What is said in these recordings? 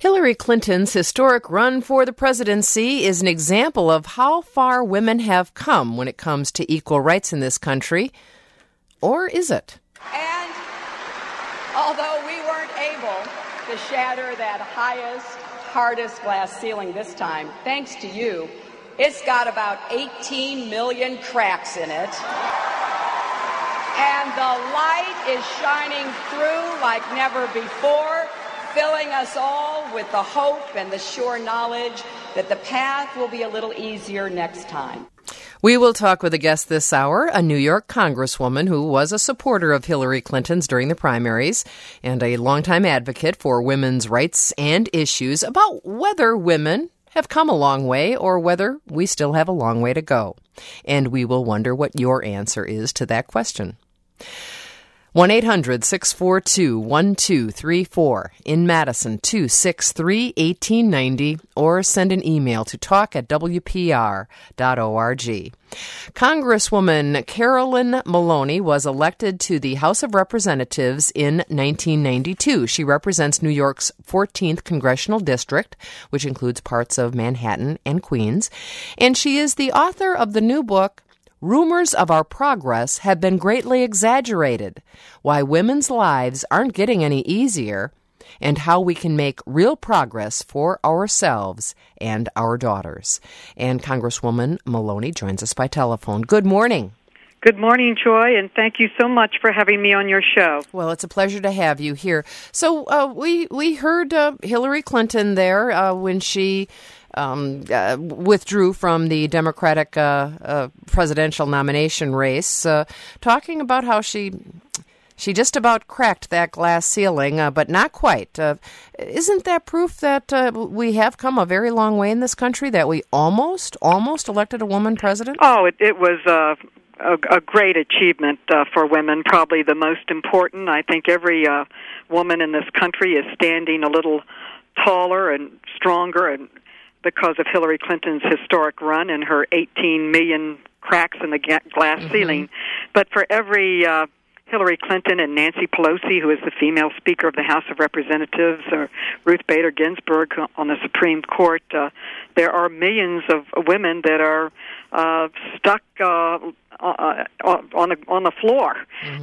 Hillary Clinton's historic run for the presidency is an example of how far women have come when it comes to equal rights in this country. Or is it? And although we weren't able to shatter that highest, hardest glass ceiling this time, thanks to you, it's got about 18 million cracks in it. And the light is shining through like never before, filling us all with the hope and the sure knowledge that the path will be a little easier next time. We will talk with a guest this hour, a New York congresswoman who was a supporter of Hillary Clinton's during the primaries and a longtime advocate for women's rights and issues about whether women have come a long way or whether we still have a long way to go. And we will wonder what your answer is to that question. 1-800-642-1234. In Madison, 263-1890, or send an email to talk@wpr.org. Congresswoman Carolyn Maloney was elected to the House of Representatives in 1992. She represents New York's 14th Congressional District, which includes parts of Manhattan and Queens, and she is the author of the new book, Rumors of Our Progress Have Been Greatly Exaggerated: Why Women's Lives Aren't Getting Any Easier, and How We Can Make Real Progress for Ourselves and Our Daughters. And Congresswoman Maloney joins us by telephone. Good morning. Good morning, Joy, and thank you so much for having me on your show. Well, it's a pleasure to have you here. So we heard Hillary Clinton there when she withdrew from the Democratic presidential nomination race, talking about how she just about cracked that glass ceiling, but not quite. Isn't that proof that we have come a very long way in this country, that we almost elected a woman president? Oh, it was a great achievement for women, probably the most important. I think every woman in this country is standing a little taller and stronger, and because of Hillary Clinton's historic run and her 18 million cracks in the glass ceiling. But for every Hillary Clinton and Nancy Pelosi, who is the female Speaker of the House of Representatives, or Ruth Bader Ginsburg on the Supreme Court, there are millions of women that are stuck on the floor.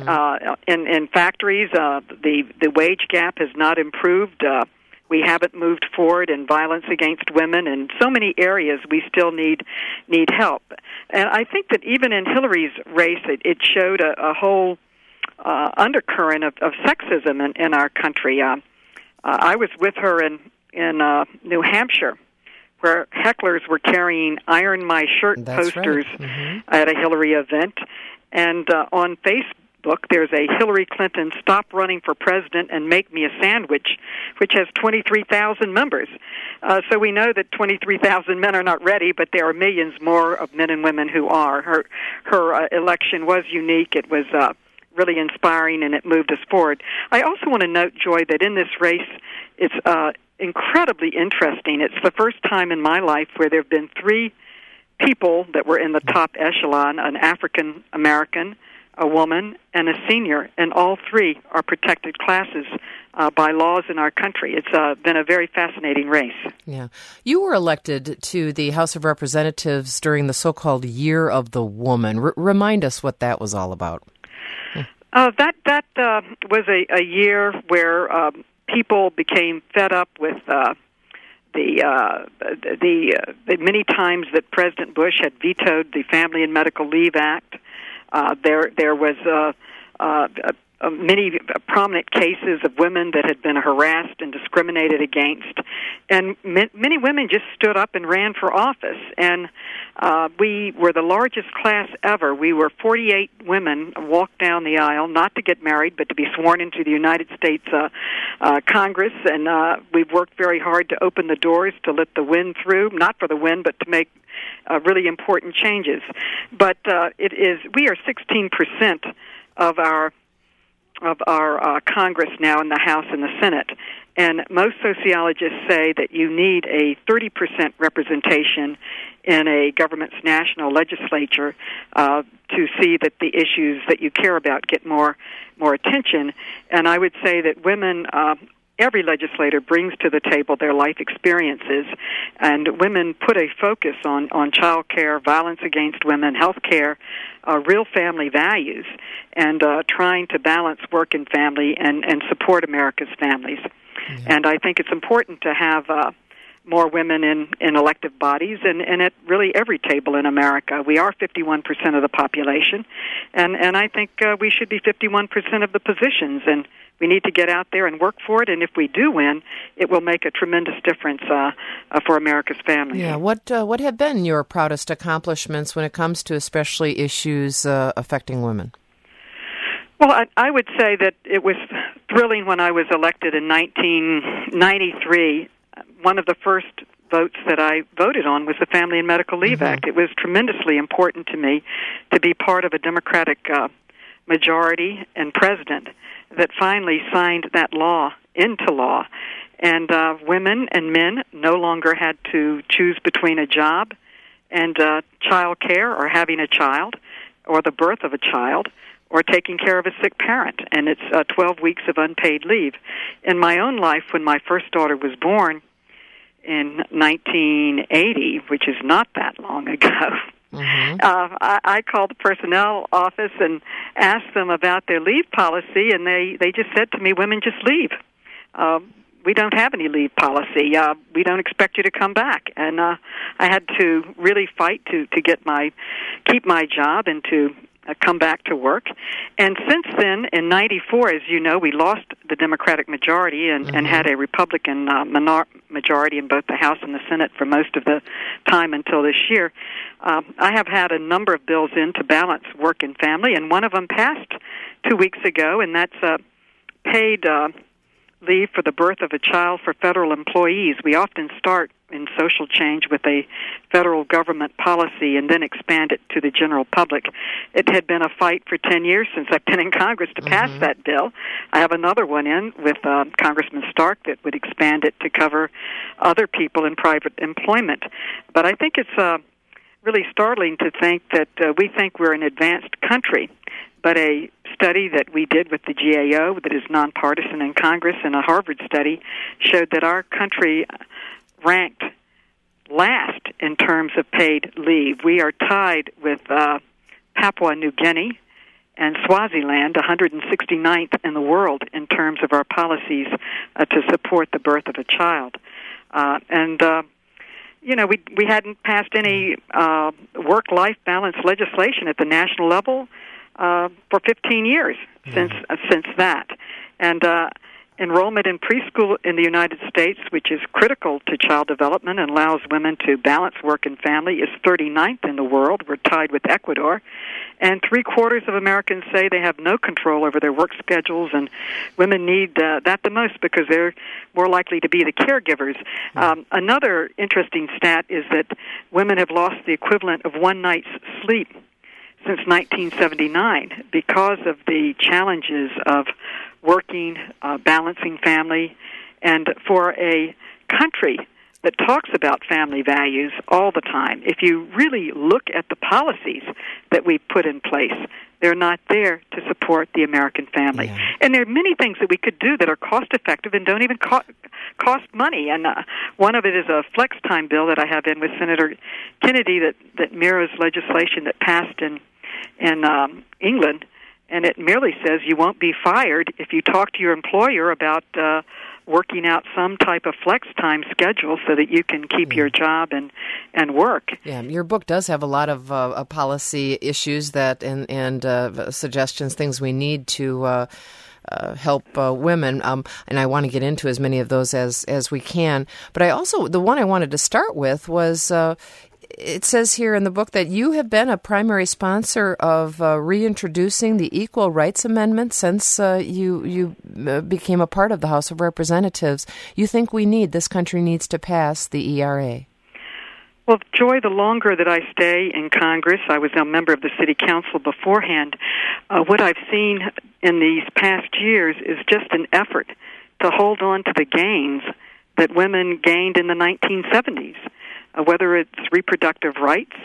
In factories. The wage gap has not improved. We haven't moved forward in violence against women. In so many areas, we still need help. And I think that even in Hillary's race, it showed a whole undercurrent of sexism in our country. I was with her in New Hampshire, where hecklers were carrying "Iron My Shirt" posters at a Hillary event. And on Facebook, there's a Hillary Clinton Stop Running for President and Make Me a Sandwich, which has 23,000 members. So we know that 23,000 men are not ready, but there are millions more of men and women who are. Her election was unique. It was really inspiring, and it moved us forward. I also want to note, Joy, that in this race, it's incredibly interesting. It's the first time in my life where there have been three people that were in the top echelon: an African American, a woman, and a senior, and all three are protected classes by laws in our country. It's been a very fascinating race. Yeah. You were elected to the House of Representatives during the so-called Year of the Woman. Remind us what that was all about. That was a year where people became fed up with the many times that President Bush had vetoed the Family and Medical Leave Act. There was many prominent cases of women that had been harassed and discriminated against, and many women just stood up and ran for office. And we were the largest class ever. We were 48 women walked down the aisle, not to get married, but to be sworn into the United States Congress. And we've worked very hard to open the doors to let the wind through, not for the wind, but to make really important changes. But we are 16% of our Congress now in the House and the Senate. And most sociologists say that you need a 30% representation in a government's national legislature to see that the issues that you care about get more attention. And I would say that women every legislator brings to the table their life experiences, and women put a focus on child care, violence against women, health care, real family values, and trying to balance work and family and support America's families. Mm-hmm. And I think it's important to have more women in elective bodies and at really every table in America. We are 51% of the population, and I think we should be 51% of the positions, and we need to get out there and work for it, and if we do win, it will make a tremendous difference for America's families. Yeah, what have been your proudest accomplishments when it comes to especially issues affecting women? Well, I would say that it was thrilling when I was elected in 1993. One of the first votes that I voted on was the Family and Medical Leave mm-hmm. Act. It was tremendously important to me to be part of a Democratic majority and president that finally signed that law into law. And women and men no longer had to choose between a job and child care or having a child or the birth of a child or taking care of a sick parent. And it's 12 weeks of unpaid leave. In my own life, when my first daughter was born in 1980, which is not that long ago, mm-hmm. I called the personnel office and asked them about their leave policy, and they just said to me, women just leave. We don't have any leave policy. We don't expect you to come back. And I had to really fight to keep my job and to come back to work. And since then, in 94, as you know, we lost the Democratic majority and had a Republican majority in both the House and the Senate for most of the time until this year. I have had a number of bills in to balance work and family, and one of them passed 2 weeks ago, and that's paid leave for the birth of a child for federal employees. We often start in social change with a federal government policy and then expand it to the general public. It had been a fight for 10 years since I've been in Congress to pass mm-hmm. that bill. I have another one in with Congressman Stark that would expand it to cover other people in private employment. But I think it's really startling to think that we think we're an advanced country, but a study that we did with the GAO that is nonpartisan in Congress and a Harvard study showed that our country ranked last in terms of paid leave. We are tied with Papua New Guinea and Swaziland, 169th in the world in terms of our policies to support the birth of a child. We hadn't passed any work-life balance legislation at the national level for 15 years since that. And enrollment in preschool in the United States, which is critical to child development and allows women to balance work and family, is 39th in the world. We're tied with Ecuador. And 3/4 of Americans say they have no control over their work schedules, and women need that the most because they're more likely to be the caregivers. Another interesting stat is that women have lost the equivalent of one night's sleep since 1979 because of the challenges of working, balancing family, and for a country that talks about family values all the time, if you really look at the policies that we put in place, they're not there to support the American family. Yeah. And there are many things that we could do that are cost-effective and don't even cost money. And one of it is a flex time bill that I have in with Senator Kennedy that mirrors legislation that passed in England, and it merely says you won't be fired if you talk to your employer about working out some type of flex time schedule so that you can keep your job and work. Yeah, your book does have a lot of policy issues that and suggestions, things we need to help women, and I want to get into as many of those as we can. But the one I wanted to start with was it says here in the book that you have been a primary sponsor of reintroducing the Equal Rights Amendment since you became a part of the House of Representatives. You think this country needs to pass the ERA? Well, Joy, the longer that I stay in Congress, I was a member of the City Council beforehand, what I've seen in these past years is just an effort to hold on to the gains that women gained in the 1970s. Whether it's reproductive rights,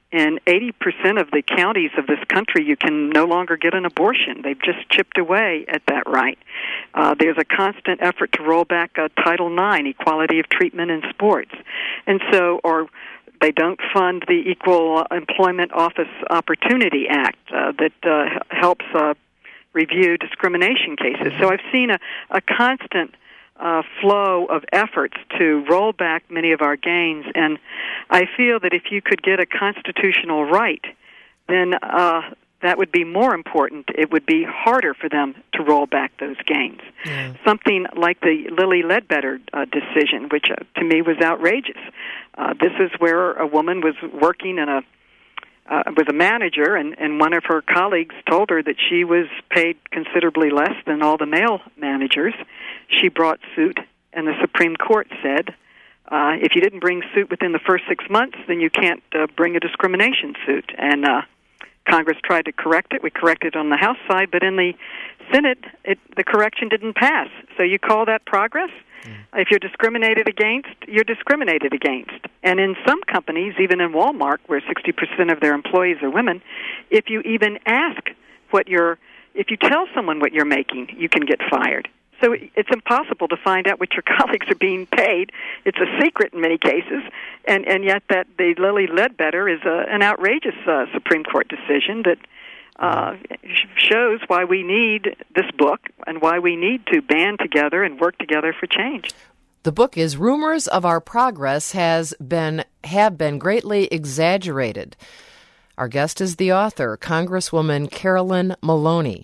in 80% of the counties of this country, you can no longer get an abortion. They've just chipped away at that right. There's a constant effort to roll back Title IX, equality of treatment in sports. And so, or they don't fund the Equal Employment Office Opportunity Act that helps review discrimination cases. So I've seen a constant flow of efforts to roll back many of our gains, and I feel that if you could get a constitutional right, then that would be more important. It would be harder for them to roll back those gains. Yeah. Something like the Lilly Ledbetter decision, which to me was outrageous. This is where a woman was working in was a manager, and one of her colleagues told her that she was paid considerably less than all the male managers. She brought suit, and the Supreme Court said, if you didn't bring suit within the first 6 months, then you can't bring a discrimination suit. And Congress tried to correct it. We corrected it on the House side, but in the Senate, the correction didn't pass. So you call that progress? If you're discriminated against, you're discriminated against. And in some companies, even in Walmart, where 60% of their employees are women, if you even ask if you tell someone what you're making, you can get fired. So it's impossible to find out what your colleagues are being paid. It's a secret in many cases, and yet that the Lilly Ledbetter is an outrageous Supreme Court decision that shows why we need this book and why we need to band together and work together for change. The book is Rumors of Our Progress have been greatly exaggerated. Our guest is the author, Congresswoman Carolyn Maloney.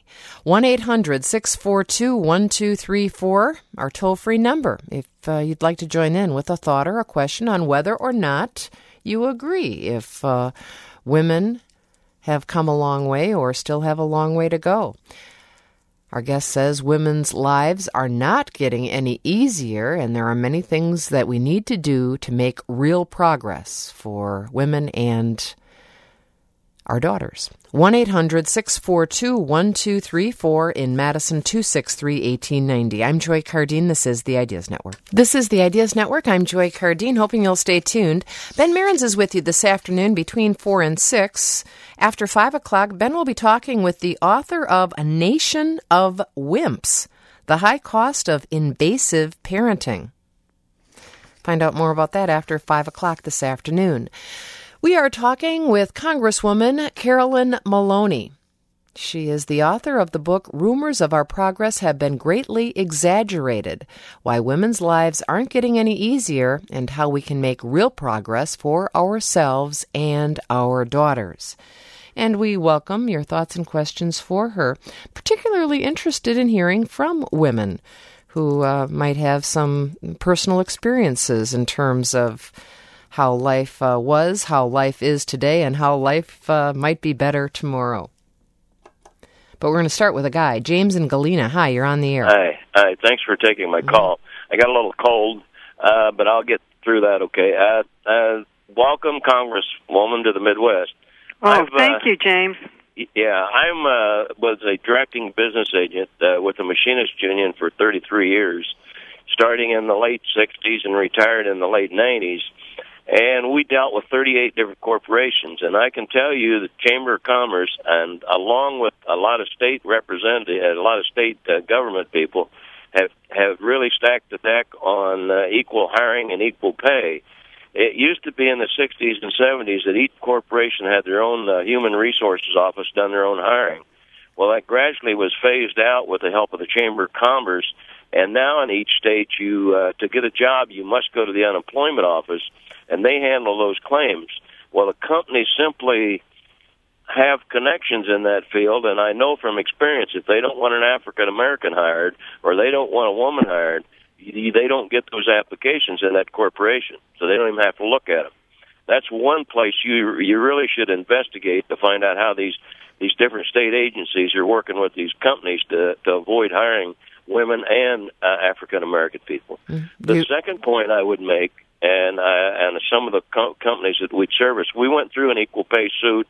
1-800-642-1234, our toll-free number, if you'd like to join in with a thought or a question on whether or not you agree if women have come a long way or still have a long way to go. Our guest says women's lives are not getting any easier, and there are many things that we need to do to make real progress for women and our daughters. 1-800-642-1234 in Madison, 263-1890. I'm Joy Cardine. This is the Ideas Network. I'm Joy Cardine, hoping you'll stay tuned. Ben Mehrens is with you this afternoon between 4 and 6. After 5 o'clock, Ben will be talking with the author of A Nation of Wimps, The High Cost of Invasive Parenting. Find out more about that after 5 o'clock this afternoon. We are talking with Congresswoman Carolyn Maloney. She is the author of the book Rumors of Our Progress Have Been Greatly Exaggerated, Why Women's Lives Aren't Getting Any Easier and How We Can Make Real Progress for Ourselves and Our Daughters. And we welcome your thoughts and questions for her, particularly interested in hearing from women who might have some personal experiences in terms of how life was, how life is today, and how life might be better tomorrow. But we're going to start with a guy. James in Galena. Hi, you're on the air. Hi. Thanks for taking my call. I got a little cold, but I'll get through that okay. Welcome, Congresswoman, to the Midwest. Oh, thank you, James. Yeah, I was a directing business agent with the Machinists Union for 33 years, starting in the late 60s and retired in the late 90s. And we dealt with 38 different corporations. And I can tell you the Chamber of Commerce, and along with a lot of state representatives, a lot of state government people, have really stacked the deck on equal hiring and equal pay. It used to be in the 60s and 70s that each corporation had their own human resources office, done their own hiring. Well, that gradually was phased out with the help of the Chamber of Commerce. And now in each state, to get a job, you must go to the unemployment office, and they handle those claims. Well, the companies simply have connections in that field, and I know from experience if they don't want an African-American hired or they don't want a woman hired, they don't get those applications in that corporation, so they don't even have to look at them. That's one place you really should investigate to find out how these different state agencies are working with these companies to avoid hiring women and African-American people. The second point I would make, and some of the companies that we service, we went through an equal pay suit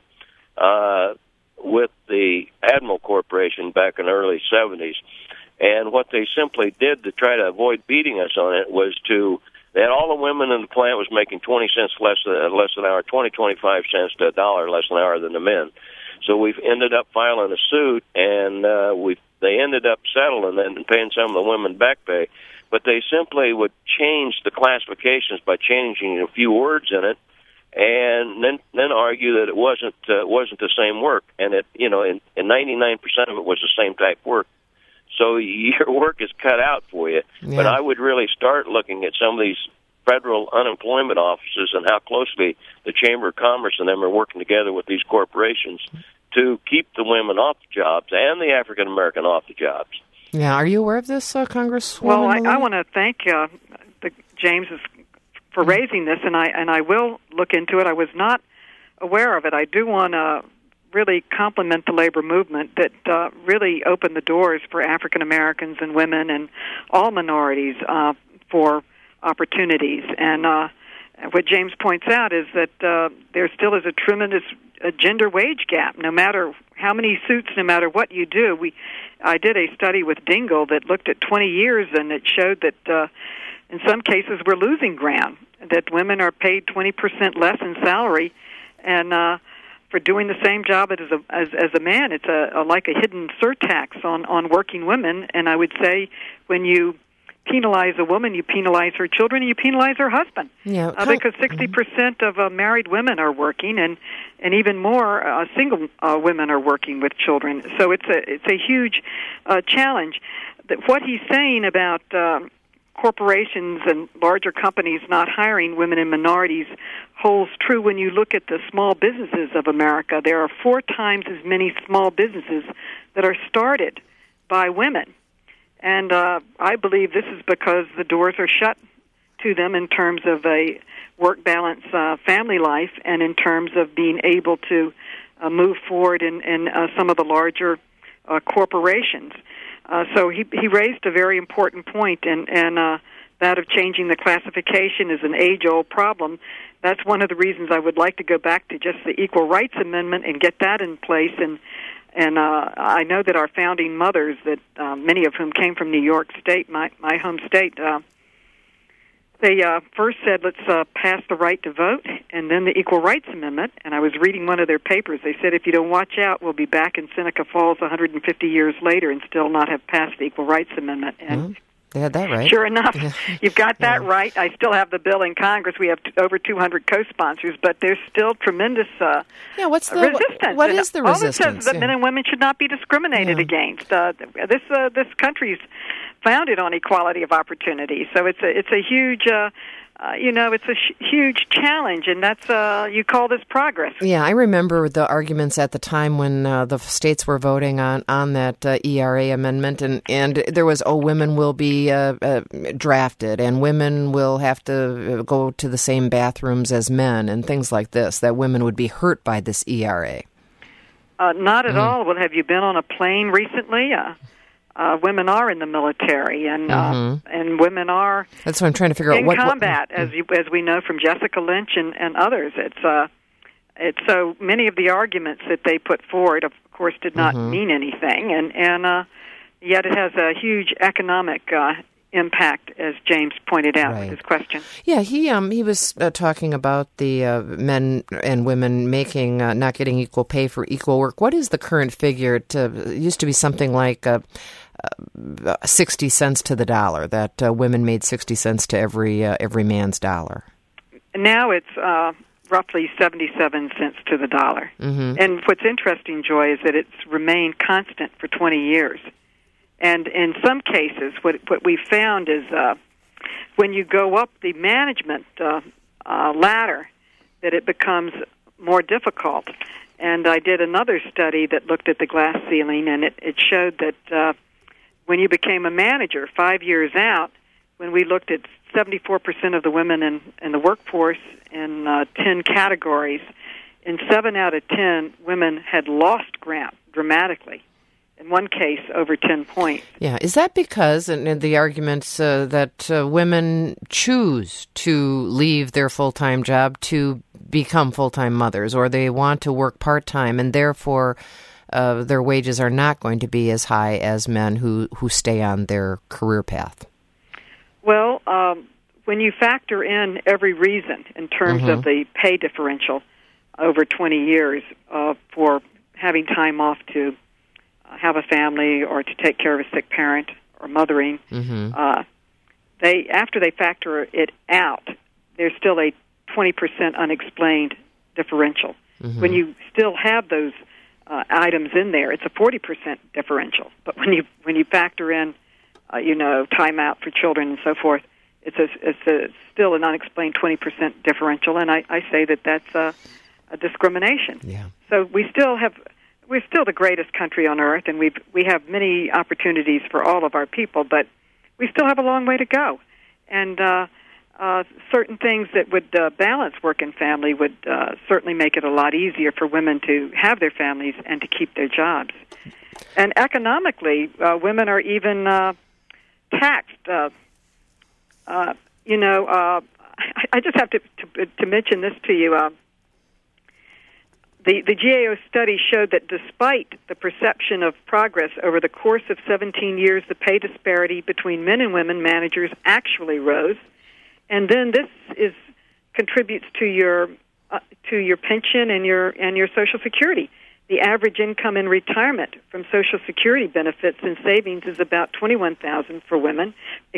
with the Admiral Corporation back in the early 70s. And what they simply did to try to avoid beating us on it was they had all the women in the plant was making 20 cents less an hour, 25 cents to $1 less an hour than the men. So we've ended up filing a suit, and they ended up settling and paying some of the women back pay. But they simply would change the classifications by changing a few words in it, and then argue that it wasn't the same work, and and 99% of it was the same type work. So your work is cut out for you. Yeah. But I would really start looking at some of these federal unemployment offices and how closely the Chamber of Commerce and them are working together with these corporations to keep the women off the jobs and the African American off the jobs. Yeah, are you aware of this, Congresswoman? Well, I want to thank James for raising this, and I will look into it. I was not aware of it. I do want to really compliment the labor movement that really opened the doors for African Americans and women and all minorities for opportunities. And what James points out is that there still is a tremendous gender wage gap. No matter how many suits, no matter what you do, I did a study with Dingle that looked at 20 years, and it showed that in some cases we're losing ground, that women are paid 20% less in salary, and for doing the same job as a man. It's like a hidden surtax on working women, and I would say when you penalize a woman, you penalize her children, and you penalize her husband. Yeah, because 60% of married women are working, and even more single women are working with children. So it's a huge challenge. What he's saying about corporations and larger companies not hiring women and minorities holds true when you look at the small businesses of America. There are 4 times as many small businesses that are started by women. And I believe this is because the doors are shut to them in terms of a work balance family life and in terms of being able to move forward in some of the larger corporations. So he raised a very important point, and that of changing the classification is an age-old problem. That's one of the reasons I would like to go back to just the Equal Rights Amendment and get that in place. And I know that our founding mothers, that many of whom came from New York State, my home state, they first said, let's pass the right to vote, and then the Equal Rights Amendment. And I was reading one of their papers. They said, if you don't watch out, we'll be back in Seneca Falls 150 years later and still not have passed the Equal Rights Amendment. And they had that right. Sure enough, you've got that right. I still have the bill in Congress. We have over 200 co-sponsors, but there's still tremendous what's the resistance. What is the resistance? All it says that men and women should not be discriminated against. This country's founded on equality of opportunity, so it's a huge. It's a huge challenge, and that's you call this progress. Yeah, I remember the arguments at the time when the states were voting on that ERA amendment, and there was, women will be drafted, and women will have to go to the same bathrooms as men, and things like this, that women would be hurt by this ERA. Not at all. Well, have you been on a plane recently? Women are in the military, and women are. That's what I'm trying to figure out. In combat, as we know from Jessica Lynch and others. It's so many of the arguments that they put forward, of course, did not mean anything, and yet it has a huge economic impact, as James pointed out with his question. Yeah, he was talking about the men and women making not getting equal pay for equal work. What is the current figure? It used to be something like 60 cents to the dollar, that women made 60 cents to every man's dollar. Now it's roughly 77 cents to the dollar. And what's interesting, Joy, is that it's remained constant for 20 years. And in some cases, what we found is when you go up the management ladder, that it becomes more difficult. And I did another study that looked at the glass ceiling, and it showed that when you became a manager 5 years out, when we looked at 74% of the women in the workforce in 10 categories, in 7 out of 10, women had lost ground dramatically. In one case, over 10 points. Yeah, is that because, and the arguments that women choose to leave their full-time job to become full-time mothers, or they want to work part-time, and therefore their wages are not going to be as high as men who stay on their career path? Well, when you factor in every reason in terms of the pay differential over 20 years for having time off to have a family or to take care of a sick parent or mothering, after they factor it out, there's still a 20% unexplained differential. When you still have those items in there, it's a 40% differential. But when you factor in, time out for children and so forth, it's still an unexplained 20% differential, and I say that that's a discrimination. Yeah. So we're still the greatest country on earth, and we have many opportunities for all of our people, but we still have a long way to go. And certain things that would balance work and family would certainly make it a lot easier for women to have their families and to keep their jobs. And economically, women are even taxed. I just have to mention this to you. The GAO study showed that despite the perception of progress over the course of 17 years, the pay disparity between men and women managers actually rose. And then this contributes to your pension and your Social Security. The average income in retirement from Social Security benefits and savings is about $21,000 for men,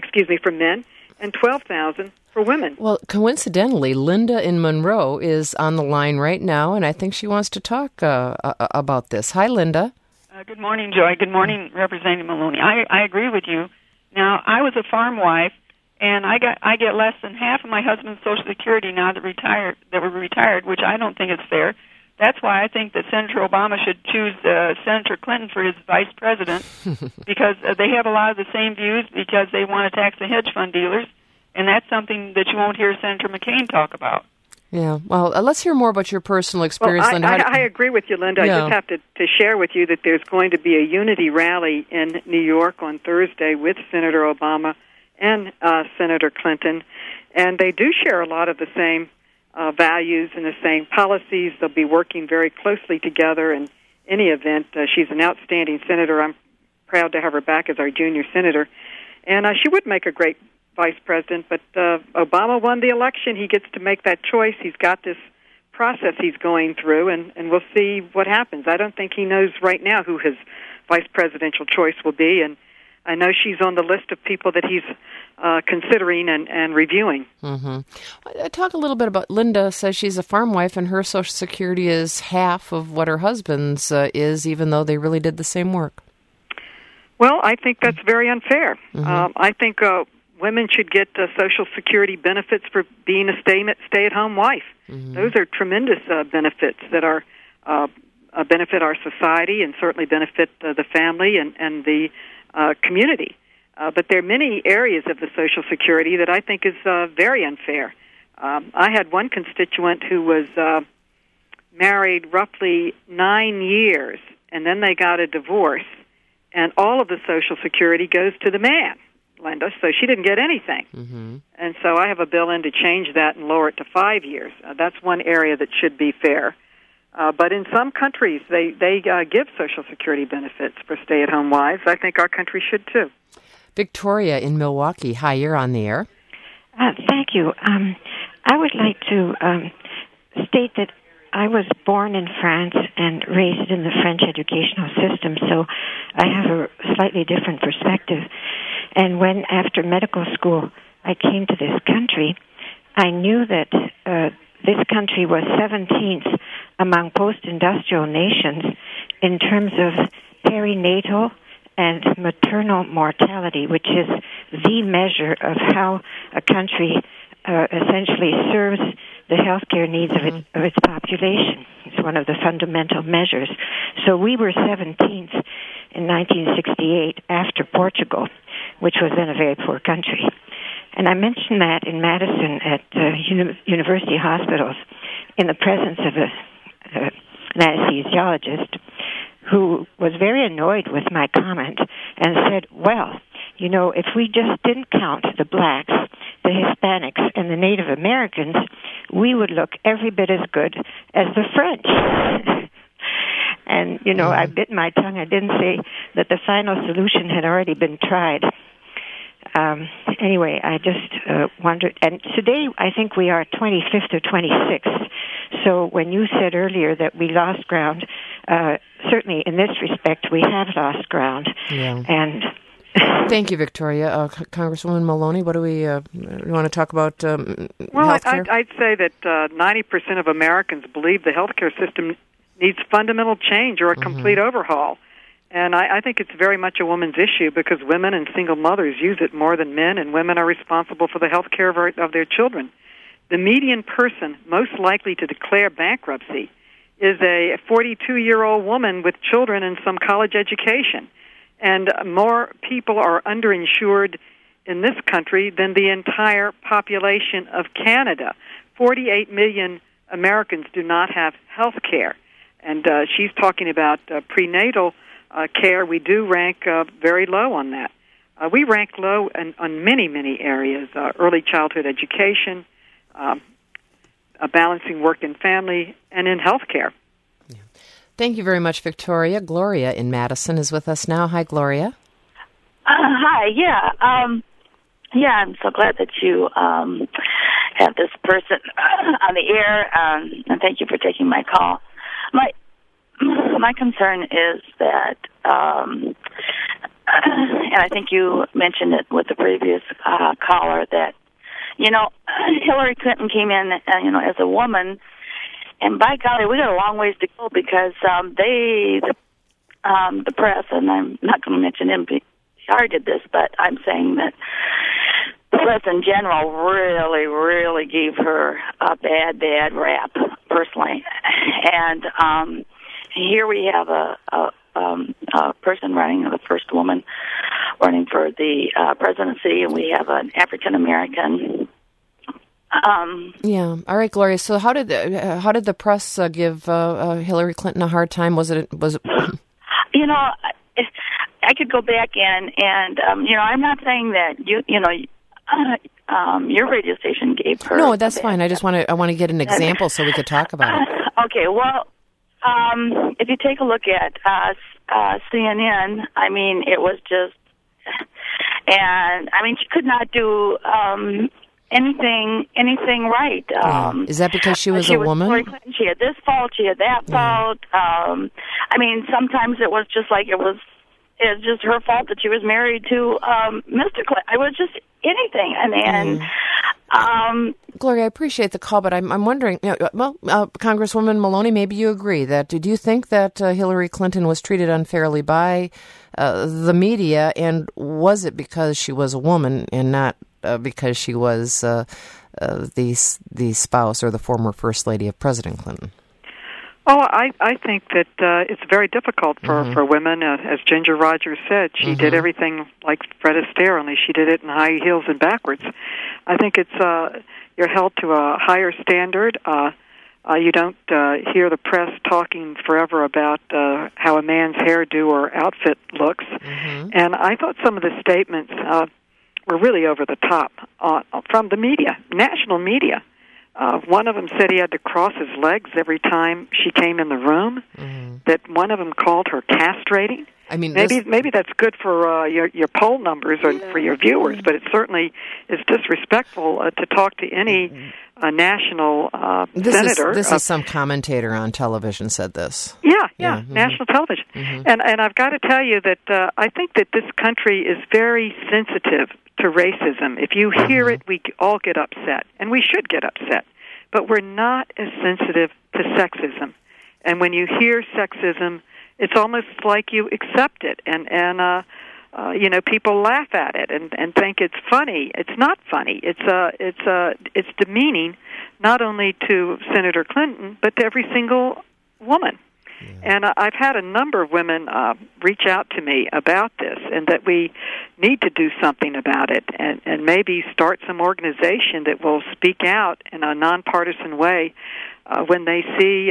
and $12,000 for women. Well, coincidentally, Linda in Monroe is on the line right now, and I think she wants to talk about this. Hi, Linda. Good morning, Joy. Good morning, Representative Maloney. I agree with you. Now, I was a farm wife, and I get less than half of my husband's Social Security now that were retired, which I don't think is fair. That's why I think that Senator Obama should choose Senator Clinton for his vice president, because they have a lot of the same views, because they want to tax the hedge fund dealers, and that's something that you won't hear Senator McCain talk about. Yeah, well, let's hear more about your personal experience, well, Linda. I agree with you, Linda. Yeah. I just have to share with you that there's going to be a unity rally in New York on Thursday with Senator Obama and Senator Clinton, and they do share a lot of the same values and the same policies. They'll be working very closely together in any event. She's an outstanding senator. I'm proud to have her back as our junior senator. And she would make a great vice president, but Obama won the election. He gets to make that choice. He's got this process he's going through, and we'll see what happens. I don't think he knows right now who his vice presidential choice will be, and I know she's on the list of people that he's considering and reviewing. Talk a little bit about, Linda says she's a farm wife and her Social Security is half of what her husband's is, even though they really did the same work. Well, I think that's very unfair. I think women should get Social Security benefits for being a stay-at-home wife. Those are tremendous benefits that are benefit our society and certainly benefit the family and the community. But there are many areas of the Social Security that I think is very unfair. I had one constituent who was married roughly 9 years, and then they got a divorce, and all of the Social Security goes to the man, Linda, so she didn't get anything. And so I have a bill in to change that and lower it to 5 years. That's one area that should be fair. But in some countries, they give Social Security benefits for stay-at-home wives. I think our country should, too. Victoria in Milwaukee. Hi, you're on the air. Thank you. I would like to state that I was born in France and raised in the French educational system, so I have a slightly different perspective. And when, after medical school, I came to this country, I knew that this country was 17th among post-industrial nations in terms of perinatal and maternal mortality, which is the measure of how a country essentially serves the healthcare needs of its population. It's one of the fundamental measures. So we were 17th in 1968 after Portugal, which was then a very poor country. And I mentioned that in Madison at university hospitals in the presence of an anesthesiologist who was very annoyed with my comment and said, well, you know, if we just didn't count the blacks, the Hispanics, and the Native Americans, we would look every bit as good as the French. And, you know, I bit my tongue. I didn't say that the final solution had already been tried. Anyway, I just wondered, and today I think we are 25th or 26th. So when you said earlier that we lost ground, certainly in this respect we have lost ground. Yeah. And thank you, Victoria. Congresswoman Maloney, what do we you want to talk about Well, healthcare? I'd say that 90% of Americans believe the healthcare system needs fundamental change or a complete overhaul. And I think it's very much a woman's issue because women and single mothers use it more than men, and women are responsible for the health care of their children. The median person most likely to declare bankruptcy is a 42-year-old woman with children and some college education. And more people are underinsured in this country than the entire population of Canada. 48 million Americans do not have health care. And she's talking about prenatal care. We do rank very low on that. We rank low on many, many areas, early childhood education, balancing work and family, and in health care. Yeah. Thank you very much, Victoria. Gloria in Madison is with us now. Hi, Gloria. Hi, yeah. I'm so glad that you have this person on the air, and thank you for taking my call. My concern is that, and I think you mentioned it with the previous caller, that, Hillary Clinton came in, as a woman, and by golly, we got a long ways to go because the press, and I'm not going to mention NPR did this, but I'm saying that the press in general really, really gave her a bad rap, personally. And here we have a person running, the first woman running for the presidency, and we have an African American. Yeah. All right, Gloria. So how did the press give Hillary Clinton a hard time? Was it? I could go back and I'm not saying that your radio station gave her. No, that's fine. I want to get an example so we could talk about it. Okay. Well, if you take a look at CNN, I mean, it was just, and I mean, she could not do anything right. Is that because she was a woman? She had this fault, she had that fault. I mean, sometimes it was just like it was just her fault that she was married to Mr. Clinton. It was just anything, and Gloria, I appreciate the call, but I'm wondering. Congresswoman Maloney, maybe you agree that. Do you think that Hillary Clinton was treated unfairly by the media, and was it because she was a woman and not because she was the spouse or the former First Lady of President Clinton? Oh, I think that it's very difficult for women. As Ginger Rogers said, she did everything like Fred Astaire, only she did it in high heels and backwards. I think it's you're held to a higher standard. You don't hear the press talking forever about how a man's hairdo or outfit looks. And I thought some of the statements were really over the top from the media, national media. One of them said he had to cross his legs every time she came in the room. That one of them called her castrating. I mean, maybe that's good for your poll numbers or for your viewers, but it certainly is disrespectful to talk to any national senator. This is some commentator on television said this. Yeah, national television. And I've got to tell you that I think that this country is very sensitive to racism. If you hear it, we all get upset, and we should get upset. But we're not as sensitive to sexism. And when you hear sexism, it's almost like you accept it, and people laugh at it and think it's funny. It's not funny. It's demeaning, not only to Senator Clinton, but to every single woman. And I've had a number of women reach out to me about this, and that we need to do something about it, and maybe start some organization that will speak out in a nonpartisan way when they see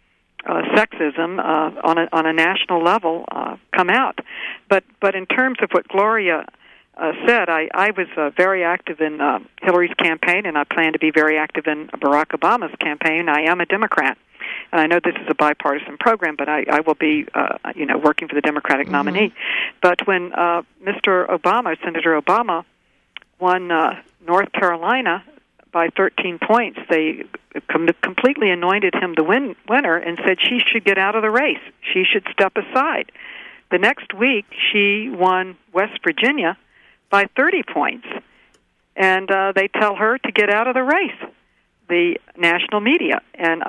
sexism on a national level come out. But in terms of what Gloria said, I was very active in Hillary's campaign, and I plan to be very active in Barack Obama's campaign. I am a Democrat. And I know this is a bipartisan program, but I will be, working for the Democratic nominee. But when Senator Obama, won North Carolina by 13 points. They completely anointed him the winner and said she should get out of the race. She should step aside. The next week, she won West Virginia by 30 points. And they tell her to get out of the race, the national media. And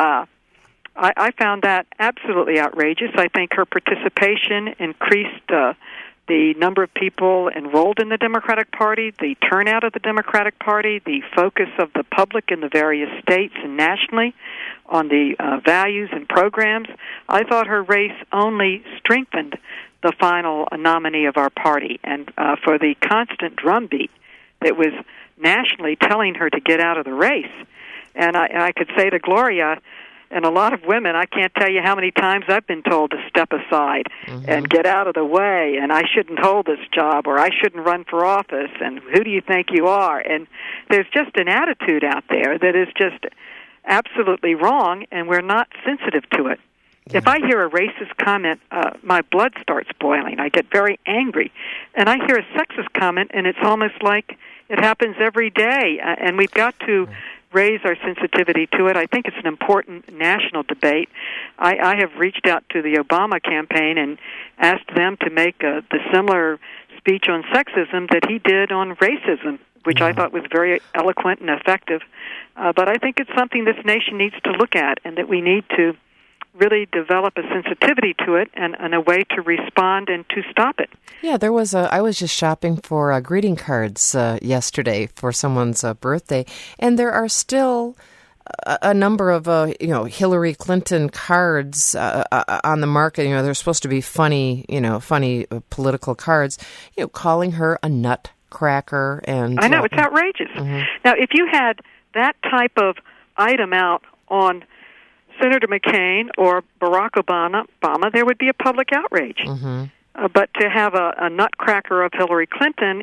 I found that absolutely outrageous. I think her participation increased the number of people enrolled in the Democratic Party, the turnout of the Democratic Party, the focus of the public in the various states and nationally on the values and programs. I thought her race only strengthened the final nominee of our party. And for the constant drumbeat that was nationally telling her to get out of the race, and I could say to Gloria, and a lot of women, I can't tell you how many times I've been told to step aside and get out of the way, and I shouldn't hold this job, or I shouldn't run for office, and who do you think you are? And there's just an attitude out there that is just absolutely wrong, and we're not sensitive to it. Yeah. If I hear a racist comment, my blood starts boiling. I get very angry. And I hear a sexist comment, and it's almost like it happens every day, and we've got to raise our sensitivity to it. I think it's an important national debate. I have reached out to the Obama campaign and asked them to make the similar speech on sexism that he did on racism, which I thought was very eloquent and effective. But I think it's something this nation needs to look at, and that we need to really develop a sensitivity to it and a way to respond and to stop it. Yeah, I was just shopping for greeting cards yesterday for someone's birthday, and there are still a number of Hillary Clinton cards on the market. They're supposed to be funny political cards. Calling her a nutcracker, and I know it's outrageous. Now, if you had that type of item out on Senator McCain or Barack Obama, there would be a public outrage. But to have a nutcracker of Hillary Clinton,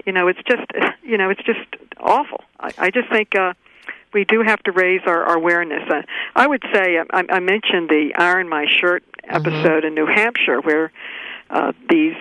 it's just awful. I just think we do have to raise our awareness. I would say I mentioned the Iron My Shirt episode in New Hampshire, where these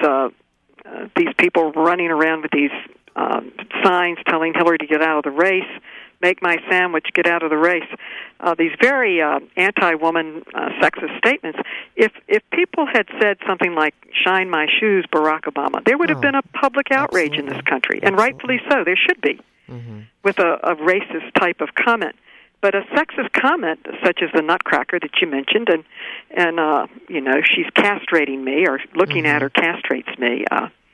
people running around with these signs telling Hillary to get out of the race. Make my sandwich, get out of the race. These very anti-woman sexist statements. If people had said something like, shine my shoes, Barack Obama, there would have been a public outrage in this country, and rightfully so. There should be, with a racist type of comment. But a sexist comment, such as the nutcracker that you mentioned, and she's castrating me, or looking at her castrates me,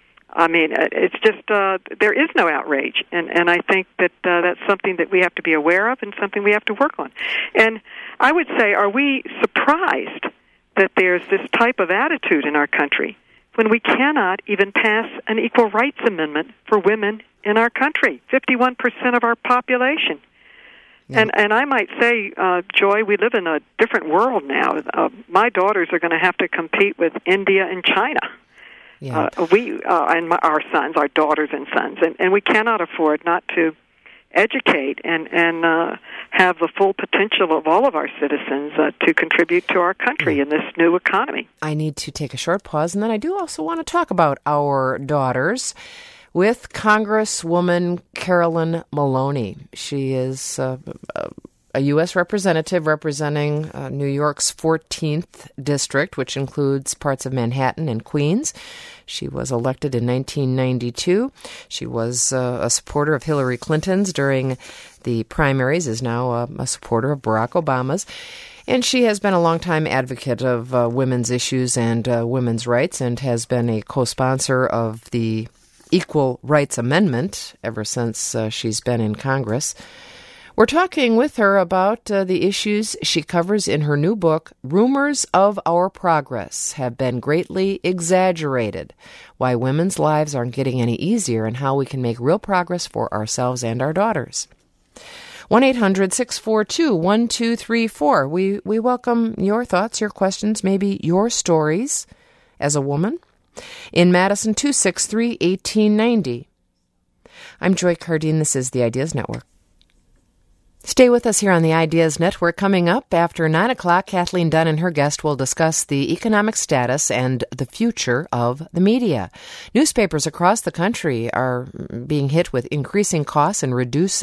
it's just there is no outrage, and I think that that's something that we have to be aware of and something we have to work on. And I would say, are we surprised that there's this type of attitude in our country when we cannot even pass an equal rights amendment for women in our country, 51% of our population? Yeah. And I might say, Joy, we live in a different world now. My daughters are going to have to compete with India and China. Yeah. And our sons, our daughters and sons, and we cannot afford not to educate and have the full potential of all of our citizens to contribute to our country in this new economy. I need to take a short pause, and then I do also want to talk about our daughters with Congresswoman Carolyn Maloney. She is a U.S. representative representing New York's 14th district, which includes parts of Manhattan and Queens. She was elected in 1992. She was a supporter of Hillary Clinton's during the primaries, is now a supporter of Barack Obama's. And she has been a longtime advocate of women's issues and women's rights, and has been a co-sponsor of the Equal Rights Amendment ever since she's been in Congress. We're talking with her about the issues she covers in her new book, Rumors of Our Progress Have Been Greatly Exaggerated, Why Women's Lives Aren't Getting Any Easier and How We Can Make Real Progress for Ourselves and Our Daughters. 1-800-642-1234. We welcome your thoughts, your questions, maybe your stories as a woman. In Madison, 263-1890. I'm Joy Cardine. This is the Ideas Network. Stay with us here on the Ideas Network. Coming up after 9 o'clock, Kathleen Dunn and her guest will discuss the economic status and the future of the media. Newspapers across the country are being hit with increasing costs and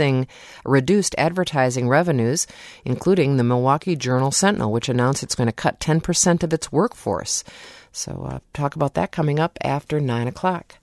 reduced advertising revenues, including the Milwaukee Journal-Sentinel, which announced it's going to cut 10% of its workforce. So talk about that coming up after 9 o'clock.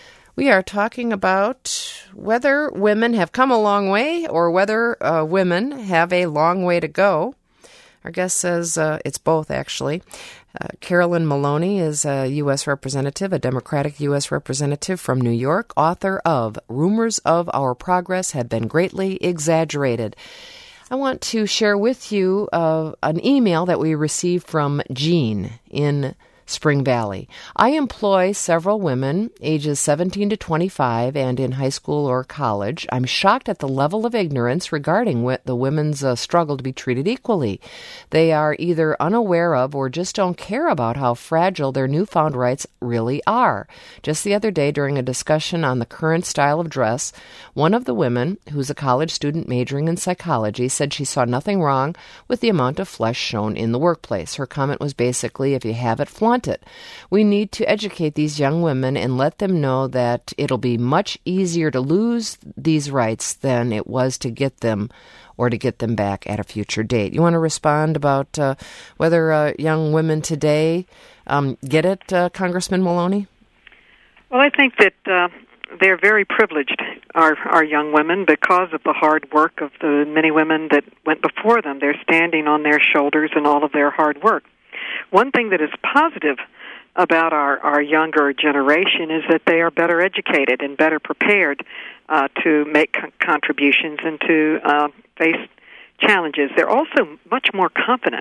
We are talking about whether women have come a long way or whether women have a long way to go. Our guest says it's both, actually. Carolyn Maloney is a U.S. representative, a Democratic U.S. representative from New York, author of Rumors of Our Progress Have Been Greatly Exaggerated. I want to share with you an email that we received from Jean in Spring Valley. I employ several women ages 17 to 25 and in high school or college. I'm shocked at the level of ignorance regarding the women's struggle to be treated equally. They are either unaware of or just don't care about how fragile their newfound rights really are. Just the other day, during a discussion on the current style of dress, one of the women, who's a college student majoring in psychology, said she saw nothing wrong with the amount of flesh shown in the workplace. Her comment was basically, if you have it, flaunt it. We need to educate these young women and let them know that it'll be much easier to lose these rights than it was to get them or to get them back at a future date. You want to respond about whether young women today get it, Congressman Maloney? Well, I think that they're very privileged, our young women, because of the hard work of the many women that went before them. They're standing on their shoulders and all of their hard work. One thing that is positive about our younger generation is that they are better educated and better prepared to make contributions and to face challenges. They're also much more confident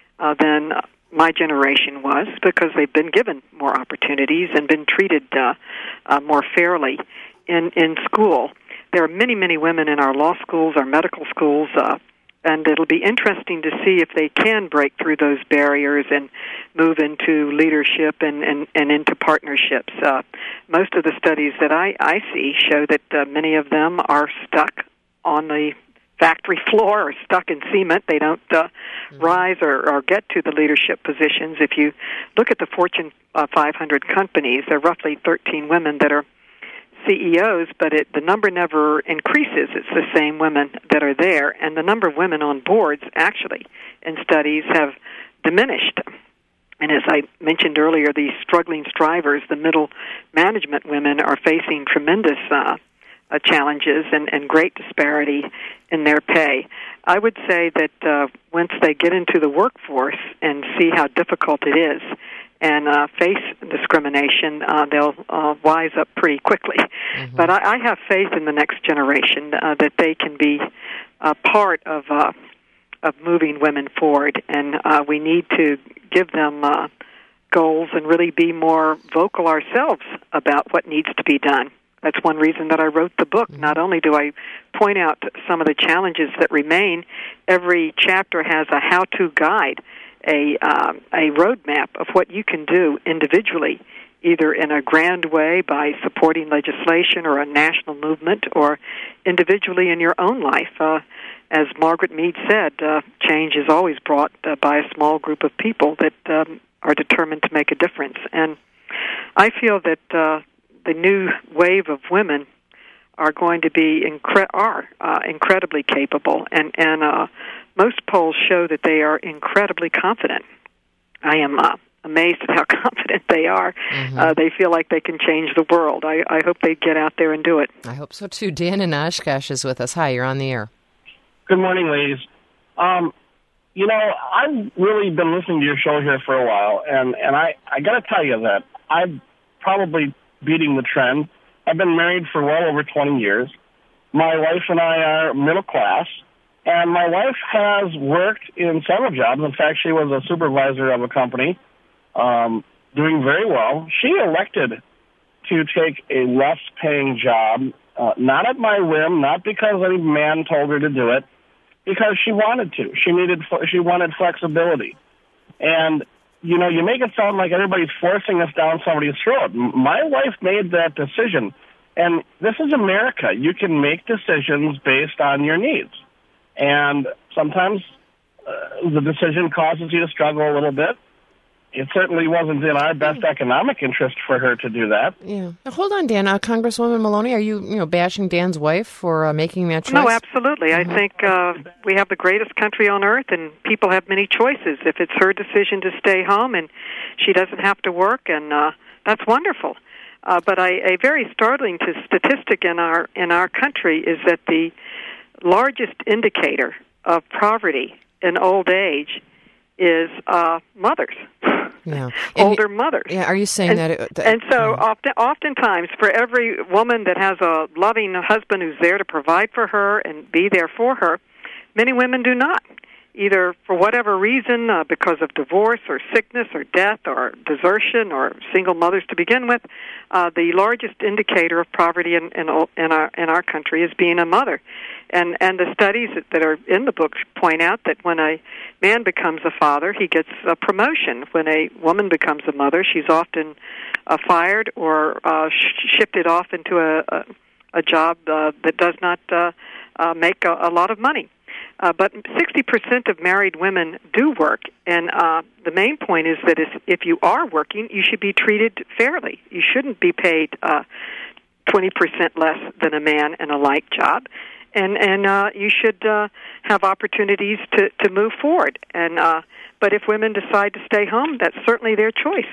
than my generation was, because they've been given more opportunities and been treated more fairly in school. There are many, many women in our law schools, our medical schools, and it'll be interesting to see if they can break through those barriers and move into leadership and into partnerships. Most of the studies that I see show that many of them are stuck on the factory floor or stuck in cement. They don't rise or get to the leadership positions. If you look at the Fortune 500 companies, there are roughly 13 women that are CEOs, but the number never increases. It's the same women that are there, and the number of women on boards actually in studies have diminished. And as I mentioned earlier, these struggling strivers, the middle management women, are facing tremendous challenges and great disparity in their pay. I would say that once they get into the workforce and see how difficult it is and face discrimination, they'll wise up pretty quickly. Mm-hmm. But I have faith in the next generation that they can be a part of moving women forward, and we need to give them goals and really be more vocal ourselves about what needs to be done. That's one reason that I wrote the book. Mm-hmm. Not only do I point out some of the challenges that remain, every chapter has a how-to guide, a roadmap of what you can do individually, either in a grand way by supporting legislation or a national movement, or individually in your own life. As Margaret Mead said, change is always brought by a small group of people that are determined to make a difference. And I feel that the new wave of women are going to be incredibly capable, and most polls show that they are incredibly confident. I am amazed at how confident they are. Mm-hmm. They feel like they can change the world. I hope they get out there and do it. I hope so, too. Dan in Oshkosh is with us. Hi, you're on the air. Good morning, ladies. I've really been listening to your show here for a while, and I got to tell you that I'm probably beating the trend. I've been married for well over 20 years. My wife and I are middle class, and my wife has worked in several jobs. In fact, she was a supervisor of a company, doing very well. She elected to take a less-paying job, not at my whim, not because any man told her to do it, because she wanted to. She wanted flexibility. And, you make it sound like everybody's forcing us down somebody's throat. My wife made that decision. And this is America. You can make decisions based on your needs. And sometimes the decision causes you to struggle a little bit. It certainly wasn't in our best economic interest for her to do that. Yeah. Now, hold on, Dan. Congresswoman Maloney, are you bashing Dan's wife for making that choice? No, absolutely. I think we have the greatest country on earth, and people have many choices. If it's her decision to stay home and she doesn't have to work, and that's wonderful. But a very startling statistic in our country is that the largest indicator of poverty in old age is mothers. Yeah. Older mothers. Yeah, are you saying oftentimes for every woman that has a loving husband who's there to provide for her and be there for her, many women do not, either for whatever reason, because of divorce or sickness or death or desertion or single mothers to begin with. The largest indicator of poverty in our country is being a mother. And the studies that are in the book point out that when a man becomes a father, he gets a promotion. When a woman becomes a mother, she's often fired or shifted off into a job that does not make a lot of money. But 60% of married women do work, and the main point is that if you are working, you should be treated fairly. You shouldn't be paid 20% less than a man in a like job. And you should have opportunities to move forward. And but if women decide to stay home, that's certainly their choice.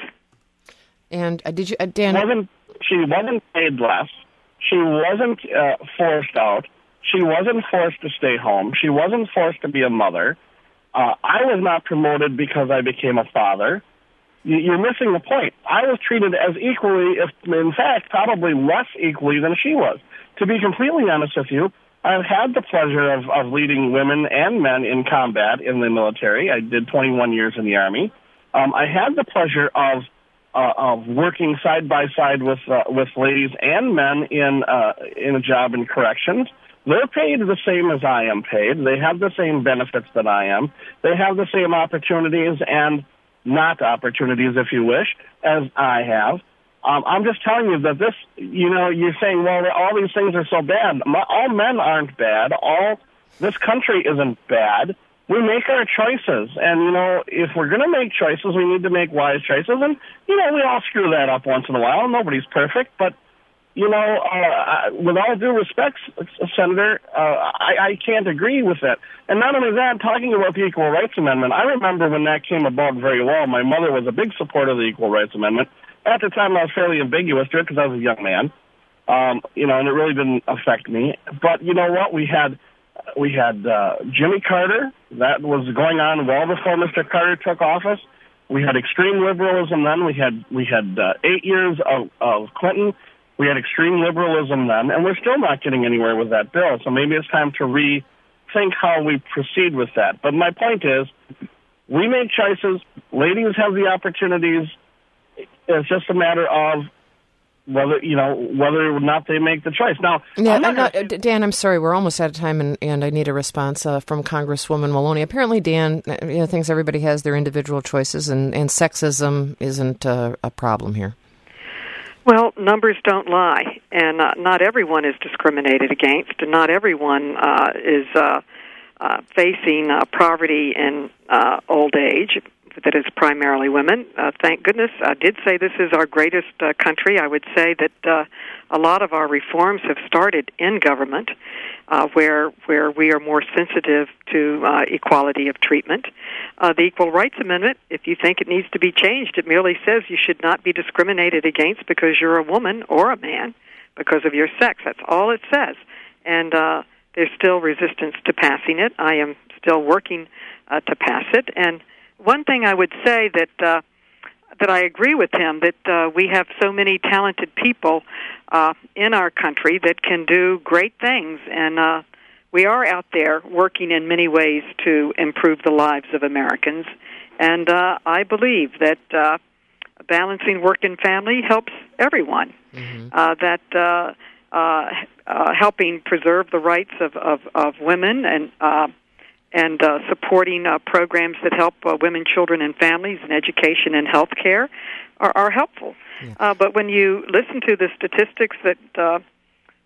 And did you, Dan? She wasn't paid less. She wasn't forced out. She wasn't forced to stay home. She wasn't forced to be a mother. I was not promoted because I became a father. You're missing the point. I was treated as equally, if in fact, probably less equally than she was. To be completely honest with you, I've had the pleasure of leading women and men in combat in the military. I did 21 years in the Army. I had the pleasure of working side by side with ladies and men in a job in corrections. They're paid the same as I am paid. They have the same benefits that I am. They have the same opportunities and not opportunities, if you wish, as I have. I'm just telling you that this, you're saying, well, all these things are so bad. All men aren't bad. This country isn't bad. We make our choices. And, if we're going to make choices, we need to make wise choices. And, we all screw that up once in a while. Nobody's perfect. But, with all due respect, Senator, I can't agree with that. And not only that, talking about the Equal Rights Amendment, I remember when that came about very well. My mother was a big supporter of the Equal Rights Amendment. At the time, I was fairly ambiguous to it because I was a young man, and it really didn't affect me. But you know what? We had Jimmy Carter. That was going on well before Mr. Carter took office. We had extreme liberalism then. We had 8 years of Clinton. We had extreme liberalism then, and we're still not getting anywhere with that bill. So maybe it's time to rethink how we proceed with that. But my point is, we make choices. Ladies have the opportunities. It's just a matter of whether or not they make the choice. Now, Dan, I'm sorry, we're almost out of time, and I need a response from Congresswoman Maloney. Apparently, Dan thinks everybody has their individual choices, and sexism isn't a problem here. Well, numbers don't lie, and not everyone is discriminated against, and not everyone is facing poverty in old age. That is primarily women. Thank goodness. I did say this is our greatest country. I would say that a lot of our reforms have started in government, where we are more sensitive to equality of treatment. The Equal Rights Amendment, if you think it needs to be changed, it merely says you should not be discriminated against because you're a woman or a man because of your sex. That's all it says. And there's still resistance to passing it. I am still working to pass it. And one thing I would say that I agree with him, that we have so many talented people in our country that can do great things, and we are out there working in many ways to improve the lives of Americans. And I believe that balancing work and family helps everyone. Mm-hmm. Helping preserve the rights of women and supporting programs that help women, children, and families in education and health care are helpful. Yeah. But when you listen to the statistics that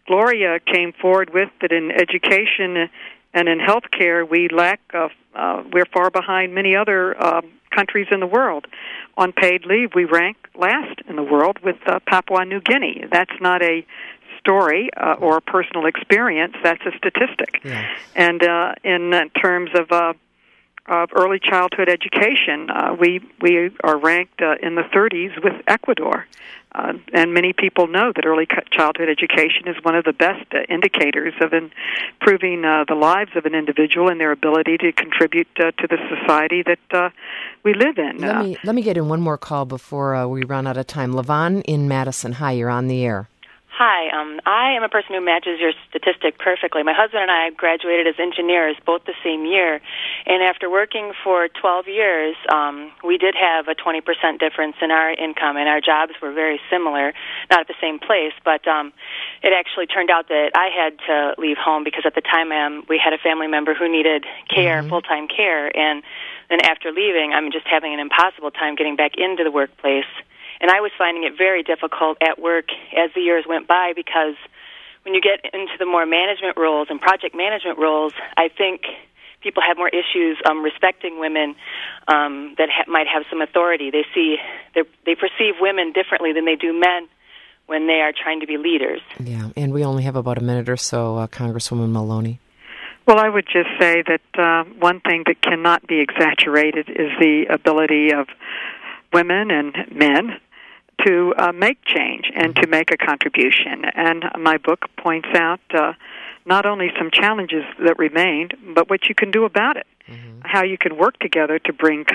Gloria came forward with, that in education and in healthcare we lack. We're far behind many other countries in the world. On paid leave, we rank last in the world with Papua New Guinea. That's not a story or a personal experience. That's a statistic. Yeah. And in terms of early childhood education, we are ranked in the 30s with Ecuador. And many people know that early childhood education is one of the best indicators of improving the lives of an individual and their ability to contribute to the society that we live in. Let me get in one more call before we run out of time. Levon in Madison. Hi, you're on the air. Hi, I am a person who matches your statistic perfectly. My husband and I graduated as engineers both the same year, and after working for 12 years, we did have a 20% difference in our income, and our jobs were very similar, not at the same place, but it actually turned out that I had to leave home because at the time we had a family member who needed care, full-time care, and then after leaving, I'm just having an impossible time getting back into the workplace. And I was finding it very difficult at work as the years went by because when you get into the more management roles and project management roles, I think people have more issues respecting women that might have some authority. They perceive women differently than they do men when they are trying to be leaders. Yeah, and we only have about a minute or so, Congresswoman Maloney. Well, I would just say that one thing that cannot be exaggerated is the ability of women and men to make change and to make a contribution. And my book points out not only some challenges that remained, but what you can do about it, how you can work together to bring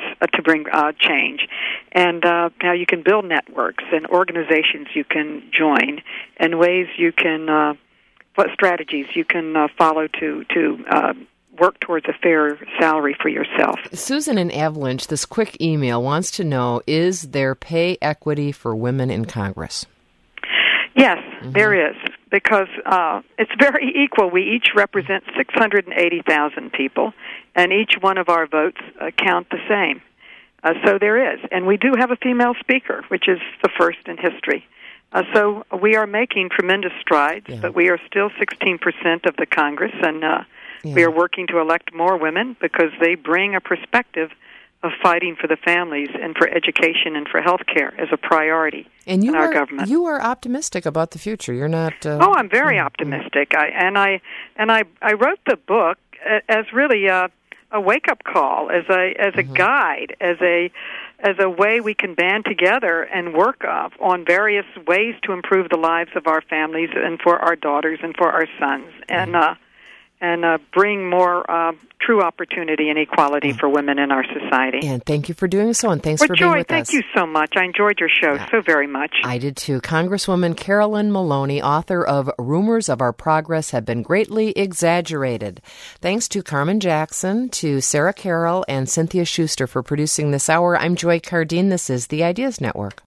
change, and how you can build networks and organizations you can join, and ways you can, what strategies you can follow to work towards a fair salary for yourself. Susan in Avalanche, this quick email wants to know, is there pay equity for women in Congress? Yes, there is, because it's very equal. We each represent 680,000 people, and each one of our votes count the same. So there is. And we do have a female speaker, which is the first in history. So we are making tremendous strides, but we are still 16% of the Congress, and we are working to elect more women because they bring a perspective of fighting for the families and for education and for health care as a priority in our government. You are optimistic about the future. You're not... Oh, I'm very optimistic. I wrote the book as really a wake-up call, as a guide, as a way we can band together and work on various ways to improve the lives of our families and for our daughters and for our sons, and bring more true opportunity and equality for women in our society. And thank you for doing so, and thanks for being with us. Thank you so much. I enjoyed your show so very much. I did too. Congresswoman Carolyn Maloney, author of Rumors of Our Progress Have Been Greatly Exaggerated. Thanks to Carmen Jackson, to Sarah Carroll, and Cynthia Schuster for producing this hour. I'm Joy Cardine. This is the Ideas Network.